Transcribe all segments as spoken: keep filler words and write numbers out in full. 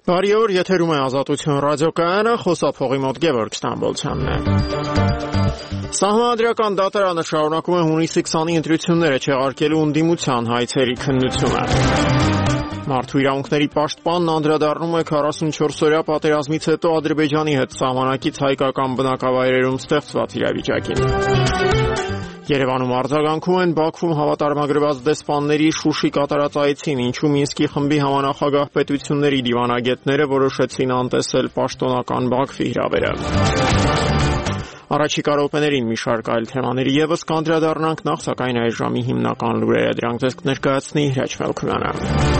Բարի օր, եթերում է Ազատություն ռադիոկայանը, խոսափողի մոտ Գևորգ Ստամբոլցյանն է։ Սահմանադրական դատարանը շարունակում է հունիսի քսանի ընտրությունները չեղարկելու ընդդիմության հայցերի քննությունը։ Մարդու իրավունքների պաշտպանն անդրադառնում է քառասունչորսօրյա պատերազմից հետո Ադրբեջանի հետ սահմանակից հայկական բնակավայրերում ստեղծված իրավիճակին։ Երևանում արձագանքում են Բաքվում հավատարմագրված դեսպանների Շուշի կատարած այցին, ինչու Մինսկի խմբի համանախագահ պետությունների դիվանագետները որոշեցին անտեսել պաշտոնական Բաքվի հրավերը։ Առաջիկա րոպեներին մի շարք այլ թեմաների ևս կանդրադառնանք, նախ սակայն այս ժամի հիմնական լուրերը, դրանք ձեզ կներկայացնի Հրաչ Մելքումյանը։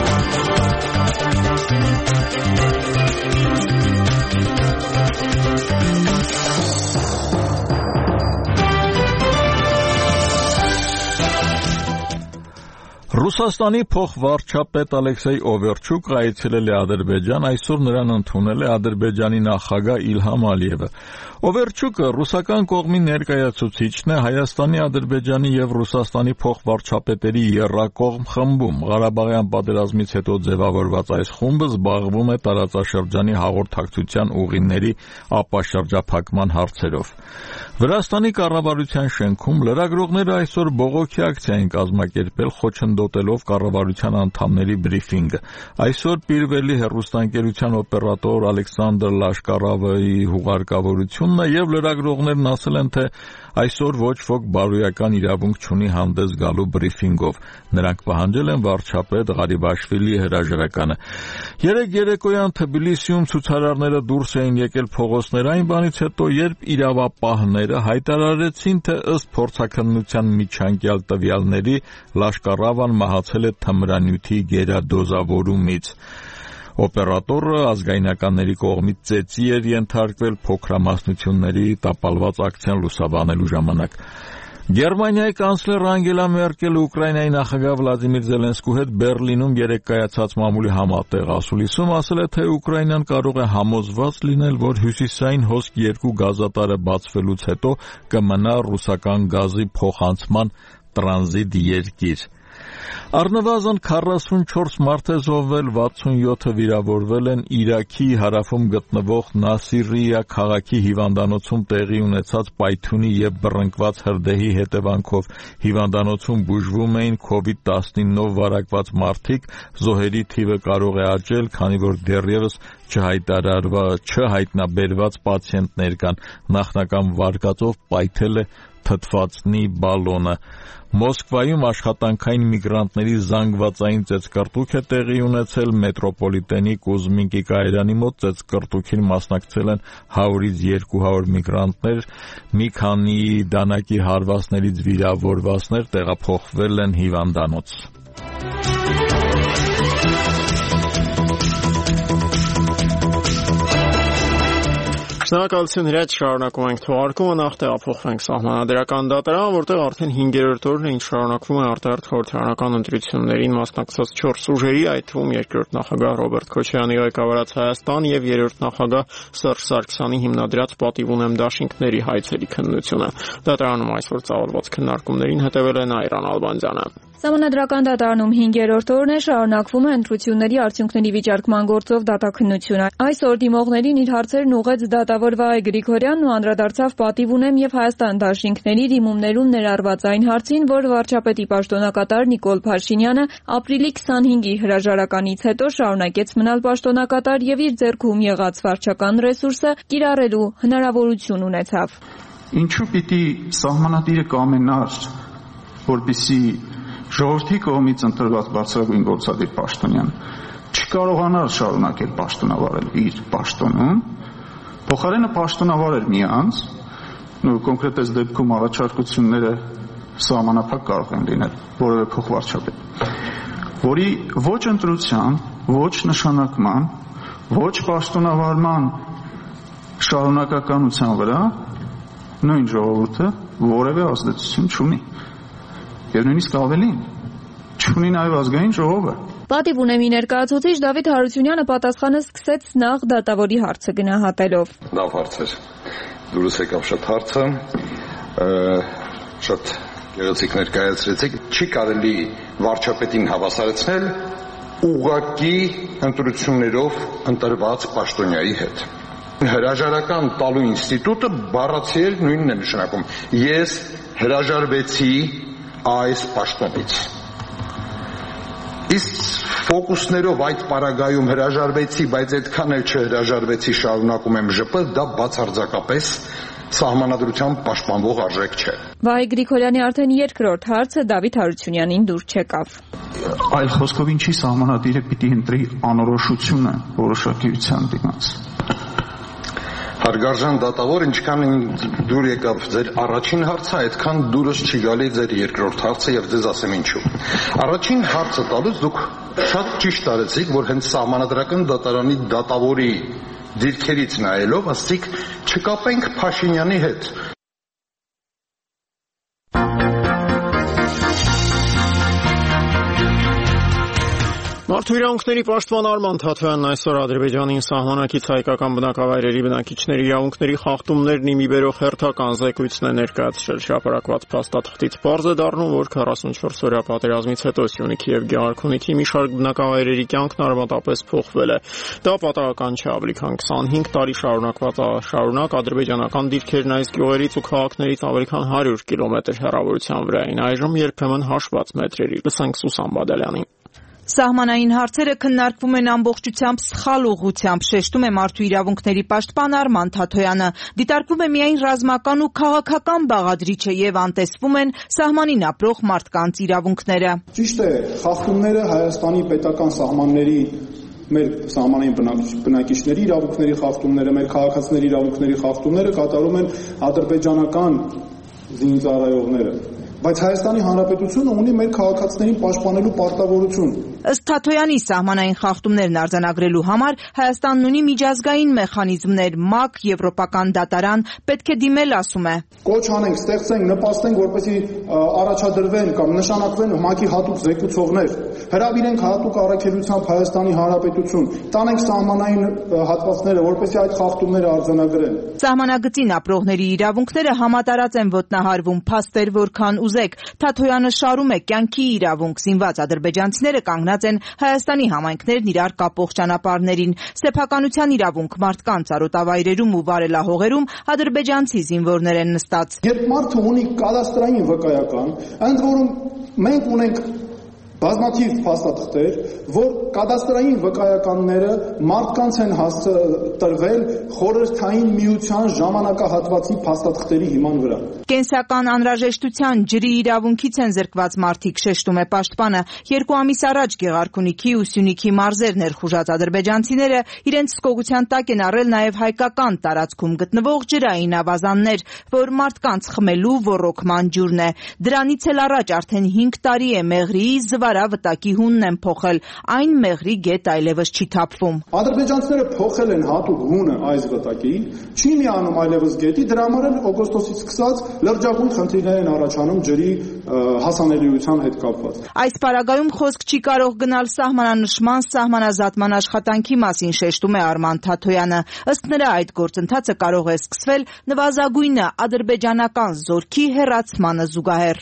Ռուսաստանի փոխվարչապետ Ալեքսեյ Օվերչուկը այցելել է Ադրբեջան, այսօր նրան ընդունել է Ադրբեջանի նախագահ Իլհամ Ալիևը։ Օվերչուկը ռուսական կողմի ներկայացուցիչն է Հայաստանի, Ադրբեջանի եւ Ռուսաստանի փոխվարչապետերի եռակողմ խմբում։ Ղարաբաղյան պատերազմից հետո ձևավորված այս խումբը զբաղվում է տարածաշրջանի հաղորդակցության ուղիների ապաշրջափակման հարցերով։ Վրաստանի կառավարության շենքում լրագրողները այսօր բողոքի ակցիա են կազմակերպել, խոչընդոտելով կառավարության անդամների բրիֆինգը։ Այսօր Պիրվելի հեռուստաընկերության օպերատոր Ալեքսանդր Լաշկարովի հուղարկավորությունն է եւ լրագրողներն ասել են, թե այսօր ոչ ոք բարոյական իրավունք չունի հանդես գալու բրիֆինգով։ Նրանք պահանջել են վարչապետ Ղարիբաշվիլիի հրաժարականը։ Երեկ երեկոյան Թբիլիսիում ցուցարարները դուրս էին եկել փողոցներ այն բանից հետո, երբ իրավապահները հայտարարեցին, թե ըստ փորձաքննության միջանկյալ տվյալների Լաշկարովան մահացել է թմրանյութի գերադոզավորումից։ Օպերատորը ազգայնականների կողմից ծեծի էր ենթարկվել փոքրամասնությունների տապալված ակցիան լուսաբանելու ժամանակ։ Գերմանիայի կանցլեր Անգելա Մերկելը Ուկրաինայի նախագահ Վլադիմիր Զելենսկու հետ Բերլինում երեկ կայացած մամուլի համատեղ ասուլիսում ասել է, թե Ուկրաինան կարող է համոզված լինել, որ հյուսիսային հոսք երկու գազատարը բացվելուց հետո կմնա ռուսական գազի փոխանցման տրանզիտ երկիր։ Առնվազն քառասունչորս մարդ է զոհվել, վաթսունյոթը վիրավորվել են Իրաքի հարավում գտնվող Նասիրիա քաղաքի հիվանդանոցում տեղի ունեցած պայթյունի եւ բռնկված հրդեհի հետևանքով։ Հիվանդանոցում բուժվում էին քովիդ տասնինով վարակված մարդիկ, զոհերի թիվը կարող է աճել, քանի որ դեռևս չհայտարարված չհայտնաբերված պացիենտներ կան։ Նախնական վարկածով պայթել է թթվածնի բալոնը։ Մոսկվայում աշխատանքային միգրանտների զանգվածային ծեծկռտուք է տեղի ունեցել, մետրոպոլիտենի Կուզմինկի կայարանի մոտ ծեծկռտուքին մասնակցել են հարյուրից երկու հարյուր միգրանտներ, մի քանի դանակի հարվածներից վիրավորվածներ տեղափոխվել են հիվանդանոց։ Շնորհակալություն Հրաչ, շարունակում ենք թողարկումը, նախ տեղափոխվենք Սահմանադրական դատարան, որտեղ արդեն հինգերորդ օրն է, ինչ շարունակվում է արտահերթ խորհրդարանական ընտրություններին մասնակցած չորս ուժերի, այդ թվում երկրորդ նախագահ Ռոբերտ Քոչարյանի ղեկավարած Հայաստան եւ երրորդ նախագահ Սերժ Սարգսյանի հիմնադրած Պատիվ ունեմ դաշինքների հայցերի քննությունը։ Դատարանում այսօր ծավալված քննարկումներին հետևել է Նայրան Ալբանդյանը։ Սահմանադրական դատարանում հինգերորդ օրն է, շարունակվում է ընտրությունների արդյունքների վիճարկման գործով դատաքննությունը։ Այսօր դիմողներին իր հարցերն ուղղեց դատավոր Վահե Գրիգորյանն ու անդրադարձավ Պատիվ ունեմ եւ Հայաստան դաշինքների դիմումներում ներառված այն հարցին, որ վարչապետի պաշտոնակատար Նիկոլ Փաշինյանը ապրիլի քսանհինգի հրաժարականից հետո շարունակեց մնալ պաշտոնակատար եւ իր ձեռքում եղած վարչական ռեսուրսը կիրառելու հնարավորություն ունեցավ։ Ինչու պիտի սահմանադիրը կամենար, որպեսզի ժողովրդի կողմից ընտրված բարձրագույն գործադիր պաշտոնյան չկարողանար շարունակել պաշտոնավարել իր պաշտոնում, փոխարենը պաշտոնավարել մի անձ, ու կոնկրետ այս դեպքում առաջարկությունները սահմանափակ կարող են լինել որևէ փոխվարչապետ, որի ոչ ընտրության, ոչ նշանակման, ոչ պաշտոնավարման շարունակականության վրա նույն ժողովուրդը որևէ ազդեցություն չունի։ Եվ նույնիսկ ավելին, չունի նաև ազգային ժողովը։ Պատիվ ունեմի ներկայացուցիչ Դավիթ Հարությունյանը պատասխանը սկսեց նախ դատավորի հարցը գնահատելով։ Լավ հարց էր։ Դուրս եկավ շատ հարցը, շատ գեղեցիկ ներկայացրեցիք։ Չի կարելի վարչապետին հավասարեցնել ուղղակի ընտրություններով ընտրված պաշտոնյայի հետ։ Հրաժարական տալու ինստիտուտը բառացի էր նույնն է նշանակում։ Ես հրաժարվեցի այս պաշտոնից։ Իսկ ֆոկուսներով այդ պարագայում հրաժարվեցի, բայց այդքան էլ չհրաժարվեցի, շարունակում եմ ԺՊ, դա բացարձակապես սահմանադրությամբ պաշտպանվող արժեք չէ։ Վահե Գրիգորյանի արդեն երկրորդ հարցը Դավիթ Հարությունյանին դուր չեկավ։ Այլ խոսքով ինչի սահմանադիրը պիտի ընտրի անորոշությունը որոշակիության դիմաց։ Հարգարժան դատավոր, ինչքան դուր եկավ ձեր առաջին հարցը, այդքան դուրս չի գալի ձեր երկրորդ հարցը եւ ձեզ ասեմ ինչու։ Առաջին հարցը տալուց դուք շատ ճիշտ արեցիք, որ հենց սահմանադրական դատարանի դատավորի դիրքերից նայելով ասիք չկապենք Փաշինյանի հետ։ Մարդու իրավունքների պաշտպան Արման Թաթոյանն այսօր Ադրբեջանին սահմանակից հայկական բնակավայրերի բնակիչների իրավունքների խախտումներն իմի բերող հերթական զեկույցն է ներկայացրել։ Շապարակված փաստաթղթից պարզ է դառնում, որ քառասունչորս օրյա պատերազմից հետո Սյունիքի եւ Գեղարքունիքի մի շարք բնակավայրերի կյանքն արմատապես փոխվել է։ Դա պատահական չէ, ավելի քան քսանհինգ տարի շարունակված շարունակ ադրբեջանական դիրքերն այս գյուղերից ու քաղաքներից ավելի քան հարյուր կիլոմետր հեռավորության վրա էին, այժմ երբեմն հաշված մետրերի։ Լսենք Սուսան Բադալյանին։ Սահմանային հարցերը քննարկվում են ամբողջությամբ սխալ ուղղությամբ, շեշտում է մարդու իրավունքների պաշտպան Արման Թաթոյանը։ Դիտարկվում է միայն ռազմական ու քաղաքական բաղադրիչը եւ անտեսվում են սահմանին ապրող մարդկանց իրավունքները։ Ճիշտ է, խախտումները Հայաստանի պետական սահմանների, մեր սահմանային բնակիչների իրավունքների խախտումները, մեր քաղաքացիների իրավունքների խախտումները կատարում են ադրբեջանական զինծառայողները։ Բայց Հայաստանի Հանրապետությունը ունի մեր քաղաքացիներին պաշտպանելու պարտավորություն։ Ըստ Թաթոյանի, սահմանային խախտումներն արձանագրելու համար Հայաստանն ունի միջազգային մեխանիզմներ, ՄԱԿ, Եվրոպական դատարան, պետք է դիմել, ասում է։ Կոչ անենք, ստեղծենք, նպաստենք, որպեսզի առաջադրվեն կամ նշանակվեն ՄԱԿ-ի հատուկ զեկուցողներ, հրավիրենք հատուկ առաքելությամբ Հայաստանի Հանրապետություն, տանենք սահմանային հատվածները, որպեսզի այդ խախտումները արձանագրեն։ Սահմանագծին ապրողների իրավունքները համատարած են ոտնահարվում, փաստեր որքան ուզեք։ Թաթոյանը շարում է կյանքի իրավունք, զինված ադրբեջանցիները կանգնած են Հայաստանի համայնքներն իրար կապող ճանապարհներին, սեփականության իրավունք մարդկանց արոտավայրերում ու վարելահողերում ադրբեջանցի զինվորներ են նստած։ Երբ մարդը ունի կադաստրային վկայական, ընդ որում մենք ունենք բազմաթիվ փաստաթղթեր, որ կադաստրային վկայականները մարդկանց են տրվել խորհրդային միության ժամանակահատվածի փաստաթղթերի հիման վրա։ Կենսական անհրաժեշտության ջրի իրավունքից են զրկված մարդիկ, շեշտում է պաշտպանը։ Երկու ամիս առաջ Գեղարքունիքի ու Սյունիքի մարզեր ներխուժած ադրբեջանցիները իրենց սկողության տակ են առել նաև հայկական տարածքում գտնվող ջրային ավազաններ, որ մարդկանց խմելու ոռոգման ջուրն է։ Դրանից էլ առաջ արդեն հինգ տարի է Մեղրիի զվարա վտակի հունն են փոխել, այն Մեղրի գետ այլևս չի թափվում։ Ադրբեջանցիները փոխել են հատուկ հունը այս վտակի, չի միանում այլևս գետի, դրա համար էլ օգոստոսից սկսած լրջագույն խնդիրներ են առաջանում ջրի հասանելիության հետ կապված։ Այս պարագայում խոսք չի կարող գնալ սահմանանշման, սահմանազատման աշխատանքի մասին, շեշտում է Արման Թաթոյանը։ Ըստ նրա, այդ գործընթացը կարող է սկսվել նվազագույնը ադրբեջանական զորքի հեռացմանը զուգահեռ։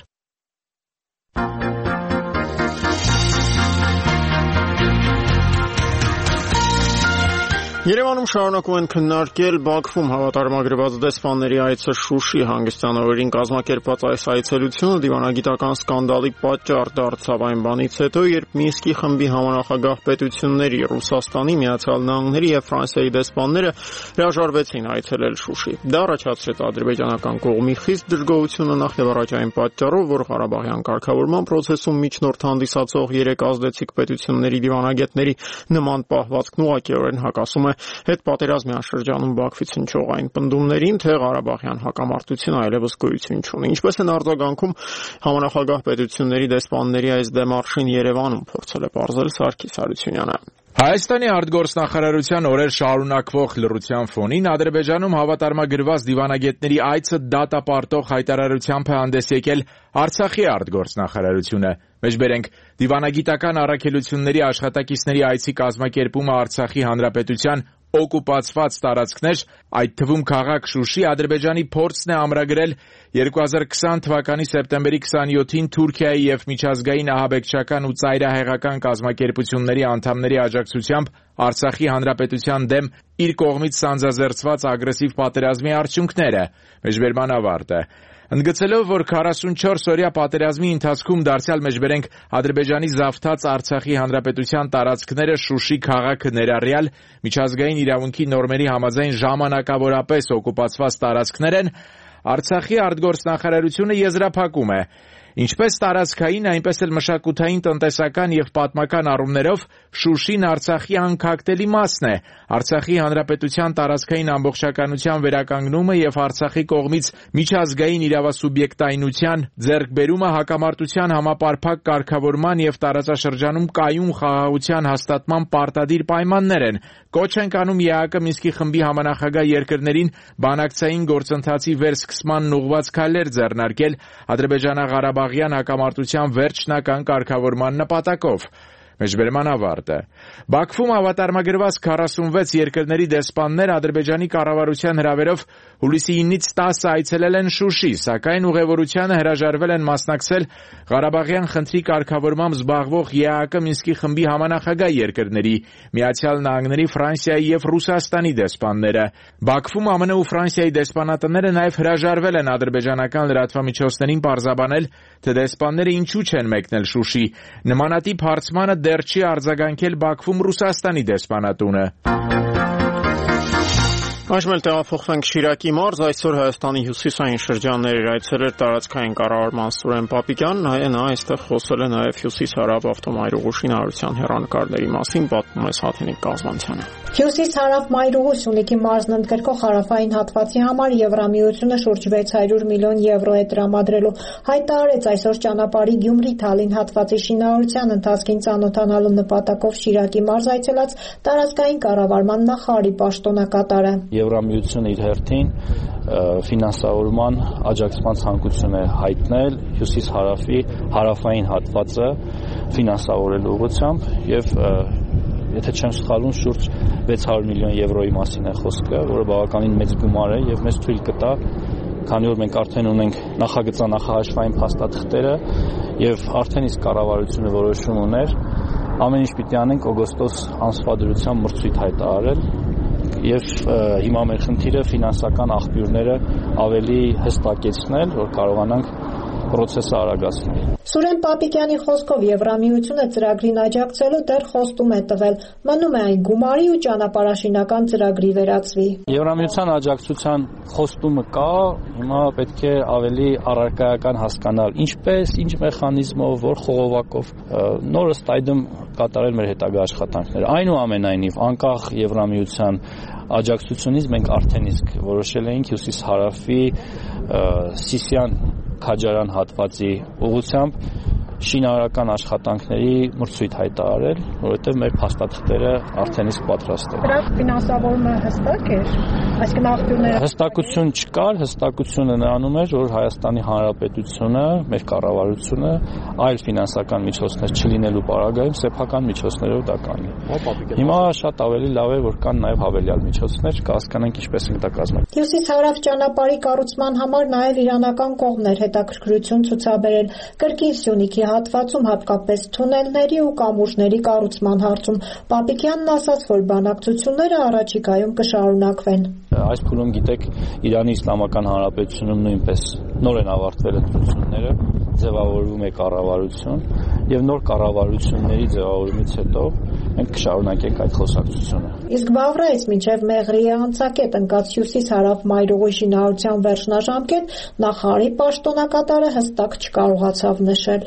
Երևանում շարունակում են քննարկել Բաքվում հավատարմագրված դեսպանների այցը Շուշի հանգստյան օրերին կազմակերպված այս այցելությունը դիվանագիտական սկանդալի պատճառ դարձավ այն բանից հետո, երբ Մինսկի խմբի համանախագահ պետությունների Ռուսաստանի, Միացյալ Նահանգների եւ Ֆրանսիայի դեսպանները հրաժարվեցին այցելել Շուշի։ Դա առաջացրեց ադրբեջանական կողմի խիստ դժգոհությունը նախ եւ առաջ այն պատճառով, որ Ղարաբաղյան կարգավորման process-ում միջնորդ հանդիսացող երեք ազդեցիկ պետությունների դիվանագետների նման պահվածքն ուղղակիորեն հակասում է հետպատերազմյան շրջանում Բաքվից հնչող այն պնդումներին, թե Ղարաբաղյան հակամարտությունը այլևս գոյություն չունի։ Ինչպես են արձագանքում համանախագահ պետությունների դեսպանների այս դեմարշին Երևանում, փորձել է պարզել Սարգիս Հարությունյանը։ Հայաստանի արտգործնախարարության օրեր շարունակվող լռության ֆոնին Ադրբեջանում հավատարմագրված դիվանագետների այցը դատապարտող հայտարարությամբ է հանդես եկել Արցախի արտգործնախարարությունը։ Մեջբերենք, դիվանագիտական առաքելությունների աշխատակիցների այցի կազմակերպումը Արցախի Հանրապետության օկուպացված տարածքներ, այդ թվում քաղաք Շուշի, Ադրբեջանի փորձն է ամրագրել երկու հազար քսան թվականի սեպտեմբերի քսանյոթին Թուրքիայի եւ միջազգային ահաբեկչական ու ծայրահեղական կազմակերպությունների անդամների աջակցությամբ Արցախի հանրապետության դեմ իր կողմից սանձազերծված ագրեսիվ պատերազմի արդյունքները։ Մեջբերման ավարտը։ Ընդգծելով, որ քառասունչորս օրյա պատերազմի ընթացքում դարձյալ մեջբերենք Ադրբեջանի զավթած Արցախի հանրապետության տարածքները Շուշի քաղաքը ներառյալ միջազգային իրավունքի նորմերի համաձայն ժամանակավորապես օկուպացված տարածքներ են, Արցախի արտգործնախարարությունը եզրափակում է. Ինչպես տարածքային, այնպես էլ մշակութային, տնտեսական եւ պատմական առումներով Շուշին Արցախի անքակտելի մասն է։ Արցախի հանրապետության տարածքային ամբողջականության վերականգնումը եւ Արցախի կողմից միջազգային իրավասուբյեկտայնության ձեռքբերումը հակամարտության համապարփակ կարգավորման եւ տարածաշրջանում կայուն խաղաղության հաստատման պարտադիր պայմաններ են։ Կոչ ենք անում ԵԱՀԿ Մինսկի խմբի համանախագահ երկրներին բանակցային գործընթացի վերսկսմանն ուղղված քայլեր ձեռնարկել Ադրբեջանա-Ղարաբաղյան հակամարտության վերջնական կարգավորման նպատակով։ Մեջբերման ավարտը։ Բաքվում ավատարմագրված քառասունվեց երկրների դեսպաններ Ադրբեջանի կառավարության հրավերով հուլիսի ինից տասը այցելել են Շուշի, սակայն ուղևորությանը հրաժարվել են մասնակցել Ղարաբաղյան խնդրի կարգավորմամբ զբաղվող ԵԱՀԿ Մինսկի խմբի համանախագահ երկրների Միացյալ Նահանգների, Ֆրանսիայի եւ Ռուսաստանի դեսպանները։ Բաքվում ԱՄՆ ու Ֆրանսիայի դեսպանատները նաեւ հրաժարվել են ադրբեջանական լրատվամիջոցներին պարզաբանել, թե դեսպանները ինչու չեն մեկնել Շուշի։ Նմանատիպ հարցմանը դեռ չի արձագանքել Բաքվում Ռուսաստանի դեսպանատունը։ Այժմ էլ տեղափոխվենք Շիրակի մարզ, այսօր Հայաստանի հյուսիսային շրջաններ էր այցելել տարածքային կառավարման Սուրեն Պապիկյանն, նա այստեղ խոսել է նաև հյուսիս-հարավ ավտոմայրուղու շինարարության հեռանկարների մասին, պատմում է Սաթենիկ Կազմանցյանը։ Հյուսիս-հարավ մայրուղու Սյունիքի մարզն ընդգրկող հարավային հատվածի համար Եվրամիությունը շուրջ վեց հարյուր միլիոն եվրո է տրամադրելու, հայտարարեց այսօր ճանապարհի Գյումրի-Թալին հատվածի շինարարության ընթացքին ծանոթանալու նպատակով Շիրակի մարզ այցելած տարածքային կառավարման նախարարի պաշտոնակատարը։ Եվրամիությունը իր հերթին ֆինանսավորման աջակցման ցանկություն է հայտնել հյուսիս-հարավի հարավային հատվածը ֆինանսավորելու ուղղությամբ եւ եթե չեմ սխալվում, շուրջ վեց հարյուր միլիոն եվրոյի մասին է խոսքը, որը բավականին մեծ գումար է եւ մեզ թույլ կտա, քանի որ մենք արդեն ունենք նախագծանախահաշվային փաստաթղթերը եւ արդեն իսկ կառավարությունը որոշում ուներ, ամեն ինչ պիտի անենք օգոստոս ամսվա դրությամբ մրցույթ հայտարարել եւ հիմա մեր խնդիրը ֆինանսական աղբյուրները ավելի հստակեցնել, որ կարողանանք պրոցեսը արագացնել։ Սուրեն Պապիկյանի խոսքով Եվրամիությունը ծրագրին աջակցելու դեռ խոստում է տվել, մնում է այն գումարի ու ճանապարհաշինական ծրագրի վերածվի։ Եվրամիության աջակցության խոստումը կա, հիմա պետք է ավելի առարկայական հասկանալ, ինչպես, ինչ մեխանիզմով, որ խողովակով նոր ըստ այդմ կատարել մեր հետագա աշխատանքները։ Այնուամենայնիվ, անկախ Եվրամիության աջակցությունից մենք արդեն իսկ որոշել էինք հյուսիս-հարավի Սիսիան Քաջարան հատվածի ուղղությամբ շինարարական աշխատանքների մրցույթ հայտարարել, որովհետև մեր փաստաթղթերը արդեն իսկ պատրաստ են։ Դրա ֆինանսավորումը հստակ է, այսինքն աղբյուրները հստակություն չկար, հստակությունը նրանում էր, որ Հայաստանի Հանրապետությունը, մեր կառավարությունը այլ ֆինանսական միջոցներ չլինելու պարագայում սեփական միջոցներով դա կանի։ Հիմա շատ ավելի լավ է, որ կան նաև հավելյալ միջոցներ, կհասկանանք ինչպես են դա կազմել։ Հյուսիս-հարավ ճանապարհի կառուցման համար նաև իրանական կողմն էր հետաքրքրություն ցուցաբերել կրկին Սյունիքի հատվածում, հատկապես թունելների ու կամուրջների կառուցման հարցում։ Պապիկյանն ասաց, որ բանակցությունները առաջիկայում կշարունակվեն։ Այս փուլում գիտեք, Իրանի Իսլամական Հանրապետությունում նույնպես նոր են ավարտվել ընտրությունները, ձևավորվում է կառավարություն եւ նոր կառավարությունների ձևավորումից հետո մենք կշարունակենք այդ խոսակցությունը։ Իսկ Բավրայից մինչև Մեղրիի անցակետ ընկած հյուսիս-հարավ մայրուղու շինարարության վերջնաժամկետ նախարարի պաշտոնակատարը հստակ չկարողացավ նշել։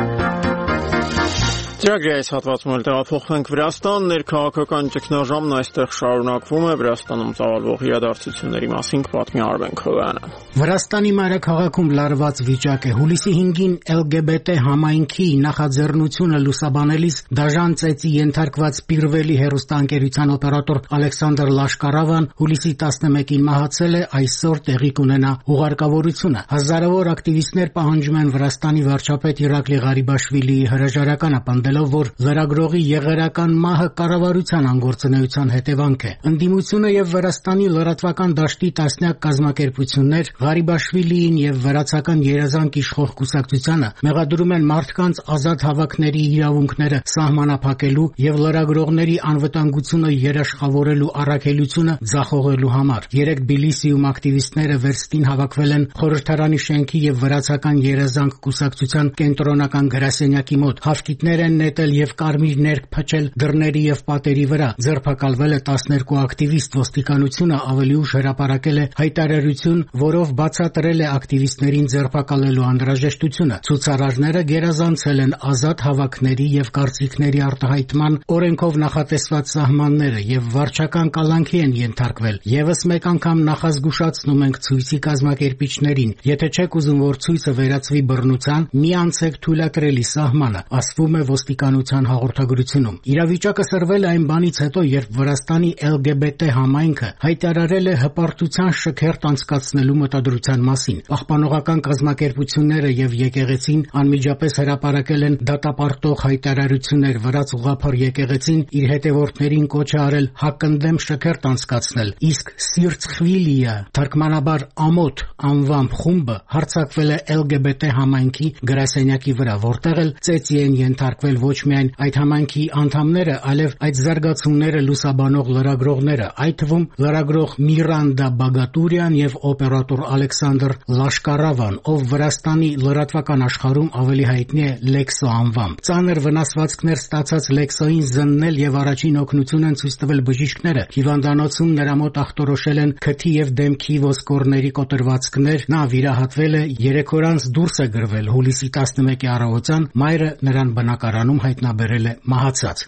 Ծրագրի այս հատվածում էլ տեղափոխվենք Վրաստան, ներքաղաքական ճգնաժամն այստեղ շարունակվում է, Վրաստանում ծավալվող իրադարձությունների մասին կպատմի Արմեն Քովյանը։ Վրաստանի մայրաքաղաքում լարված վիճակ է։ Հուլիսի հինգին Էլ Գե Բե Տե համայնքի նախաձեռնությունը լուսաբանելիս դաժան ծեծի ենթարկված Պիրվելի հեռուստաընկերության օպերատոր Ալեքսանդր Լաշկարավան հուլիսի տասնմեկին մահացել է, այսօր տեղի կունենա ուղարկավորությունը։ Հազարավոր ակտիվիստներ պահանջում են Վրաստանի վարչապետ Իրակլի Ղարիբաշվիլիի հրաժարական ապահովել ընդունելով, որ լրագրողի եղերական մահը կառավարության անգործունեության հետևանք է։ Ընդդիմությունը եւ Վրաստանի լրատվական դաշտի տասնյակ կազմակերպություններ Ղարիբաշվիլիին եւ վրացական երազանք իշխող կուսակցությանը մեղադրում են մարդկանց ազատ հավաքների իրավունքները սահմանափակելու եւ լրագրողների անվտանգությունը երաշխավորելու առաքելությունը ձախողելու համար։ Երեք Բիլիսիում ակտիվիստները վերստին հավաքվել են խորհրդարանի շենքի եւ վրացական երազանք կուսակցության կենտրոնական գրասենյակի մոտ։ Հաշկիտներ են նետել եւ կարմիր ներք փչել դռների եւ պատերի վրա։ Ձերբակալվել է տասներկու ակտիվիստ։ Ոստիկանությունը ավելի ուշ հրապարակել է հայտարարություն, որով բացատրել է ակտիվիստներին ձերբակալելու անհրաժեշտությունը։ Ցուցարարները գերազանցել են ազատ հավաքների եւ կարծիքների արտահայտման օրենքով նախատեսված սահմանները եւ վարչական կալանքի են ենթարկվել։ Եվս մեկ անգամ նախազգուշացնում ենք ցույցի կազմակերպիչներին. եթե չեք ուզում, որ ցույցը վերածվի բռնության, մի անցեք թույլատրելի սահմանը, ասվում է ոստիկանության հաղորդագրությունում։ Իրավիճակը սրվել է այն բանից հետո, երբ Վրաստանի L G B T համայնքը հայտարարել է հպարտության շքերթ անցկացնելու մտադրության մասին։ Պահպանողական կազմակերպությունները եւ եկեղեցին անմիջապես հրապարակել են դատապարտող հայտարարություններ։ Վրաց ուղղափառ եկեղեցին իր հետևորդներին կոչ է արել հակընդդեմ շքերթ անցկացնել, իսկ Սիրցխվիլիա, թարգմանաբար ամոթ անվամբ խումբը հարձակվել է L G B T համայնքի գրասենյակի վրա, որտեղ էլ ծեծի են ենթարկվել ոչ միայն այդ համայնքի անդամները, այլև այդ զարգացումները լուսաբանող լրագրողները, այդ թվում լրագրող Միրանդա Բագատուրյան եւ օպերատոր Ալեքսանդր Լաշկարավան, ով Վրաստանի լրատվական աշխարհում ավելի հայտնի է Լեքսո անվամբ։ Ծանր վնասվածքներ ստացած Լեքսոին զննել եւ առաջին օգնություն են ցույց տվել բժիշկները։ Հիվանդանոցում նրա մոտ ախտորոշել են քթի եւ դեմքի ոսկորների կոտրվածքներ։ Նա վիրահատվել է, երեք օր անց դուրս է գրվել։ Հուլիսի տասնմեկի առավոտյան մայրը նրան բնակարանում հայտնաբերել է մահացած։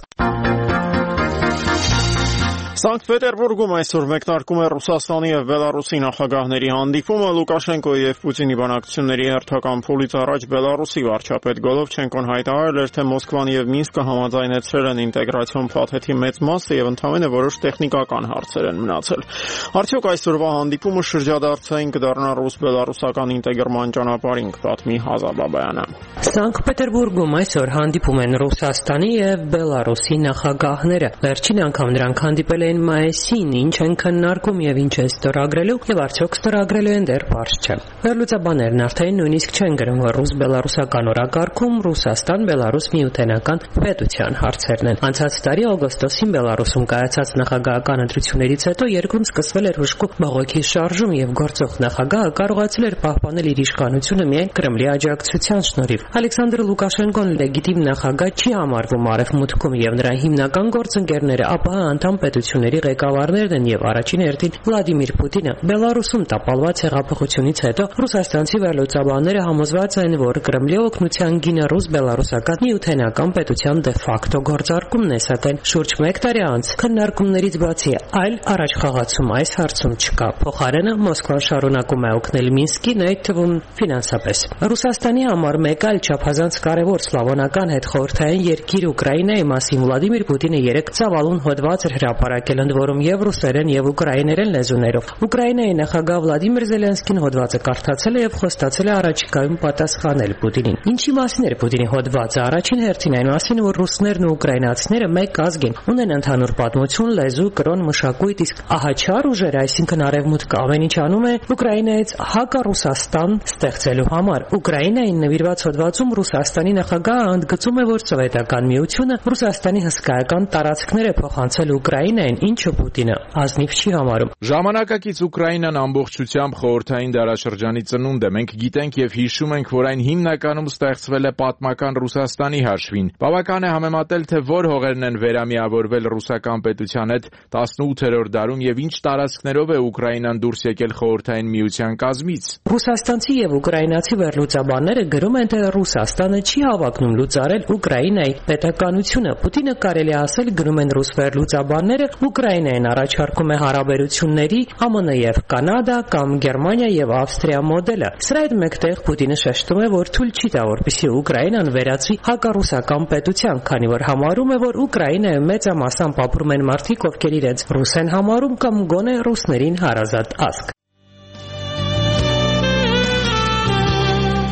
Սանկտ Պետերբուրգում այսօր մեկնարկում է Ռուսաստանի եւ Բելարուսի նախագահների հանդիպումը։ Լուկաշենկոյի եւ Պուտինի բանակցությունների հերթական փուլից առաջ Բելարուսի վարչապետ Գոլովչենկոն հայտարարել էր, թե Մոսկվան եւ Մինսկը համաձայնեցրել են ինտեգրացիոն փաթեթի մեծ մասը եւ ընդհանրապես որոշ տեխնիկական հարցեր են մնացել։ Արդյոք այսօրվա հանդիպումը շրջադարձային կդառնա ռուս-բելարուսական ինտեգրման ճանապարհին, պատմի Հազաբաբայանը։ Սանկտ Պետերբուրգում այսօր հանդիպում են Ռուսաստանի եւ Բելարուսի նախագահները։ Վերջին անգամ նրանք հանդիպել են մայիսին, ինչ են քննարկում եւ ինչ է ստորագրելու եւ արդյոք ստորագրելու են դեռ պարզ չէ։ Վերլուծաբաններն արդեն նույնիսկ չեն գրում, որ ռուս-բելարուսական օրակարգում Ռուսաստան-Բելարուս միութենական պետության հարցերն են։ Անցած տարի օգոստոսին Բելարուսում կայացած նախագահական ընտրություններից հետո երկրում սկսվել էր հուժկու բողոքի շարժում եւ գործող նախագահը կարողացել էր պահպանել իր իշխանությունը միայն Կրեմլի աջակցության շնորհիվ։ Ալեքսանդր Լուկաշենկոն լեգիտիմ նախագահ չի համարվում Արևմուտքում եւ նրա հիմնական գործընկերները ԱՊՀ անդամ պետությունների ղեկավարներն են եւ առաջին հերթին Վլադիմիր Պուտինը։ Բելարուսում տապալված հեղափոխությունից հետո ռուսաստանցի վերլուծաբանները համոզված են, որ Կրեմլի օգնության գինը ռուս-բելարուսական միութենական պետության դե ֆակտո գործարկումն է, սակայն շուրջ մեկ տարի անց քննարկումներից բացի այլ առաջխաղացում այս հարցում չկա։ Փոխարենը Մոսկվան շարունակում է օգնել Մինսկին, այդ թվում ֆինանսապես։ Ռուսաստանի համար մեկ այլ չափազանց կարևոր սլավոնական հետխորհրդային երկիր Ուկրաինայի մասին Վլադիմիր Պուտինը երեք ցավալուն հոդված էր հրապարակել, ընդ որում եւ ռուսերեն եւ ուկրաիներեն լեզուներով։ Ուկրաինայի նախագահ Վլադիմիր Զելենսկին հոդվածը կարդացել է եւ խոստացել է առաջիկայում պատասխանել Պուտինին։ Ինչի մասին էր Պուտինի հոդվածը։ Առաջին հերթին այն մասին, որ ռուսներն ու ուկրաինացիները մեկ ազգ են, ունեն ընդհանուր պատմություն, լեզու, կրոն, մշակույթ, իսկ ահաչար ուժերը, այսինքն Արևմուտքը ամեն ինչ անում է Ուկրաինայից հակառուսաստան ստեղծելու համար։ Ուկրաինային նվիրված հոդվածում Ռուսաստանի նախագահը ընդգծում է, որ Սովետական միությունը Ռուսաստանի հսկայական տարածքներ է փոխանցել Ուկրաինային, ինչը Պուտինը ազնիվ չի համարում։ Ժամանակակից Ուկրաինան ամբողջությամբ խորհրդային դարաշրջանի ծնունդ է։ Մենք գիտենք եւ հիշում ենք, որ այն հիմնականում ստեղծվել է պատմական Ռուսաստանի հաշվին։ Բավական է համեմատել, թե որ հողերն են վերամիավորվել ռուսական պետության հետ տասնութերորդ դարում եւ ինչ տարածքներով է Ուկրաինան դուրս եկել խորհրդային միության կազմից։ Ռուսաստանցի եւ ուկրաինացի վերլուծաբանները գրում են, թե Ռուսաստանը չի հավակնում լուծարել Ուկրաինայի պետականությունը։ Պուտինը կարելի ասել գրում են ռուս վերլուծաբանները, Ուկրաինային առաջարկում է հարաբերությունների ԱՄՆ եւ Կանադա կամ Գերմանիա եւ Ավստրիա մոդելը։ Սրա հետ մեկտեղ Պուտինը շեշտում է, որ թույլ չի տա, որպեսզի Ուկրաինան վերածվի հակառուսական պետության, քանի որ համարում է, որ Ուկրաինայում մեծամասամբ ապրում են մարդիկ, ովքեր իրենց ռուս են համարում կամ գոնե ռուսներին հարազատ ազգ։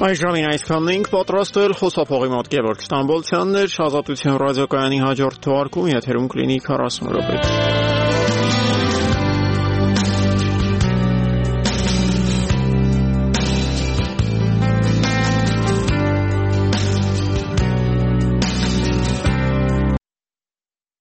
Այս ժամին այսքանն էինք պատրաստել, խոսափողի մոտ Գևորգ Ստամբոլցյանն էր, Ազատություն ռադիոկայանի հաջորդ թողարկում եթերում կլինի քառասուն րոպե։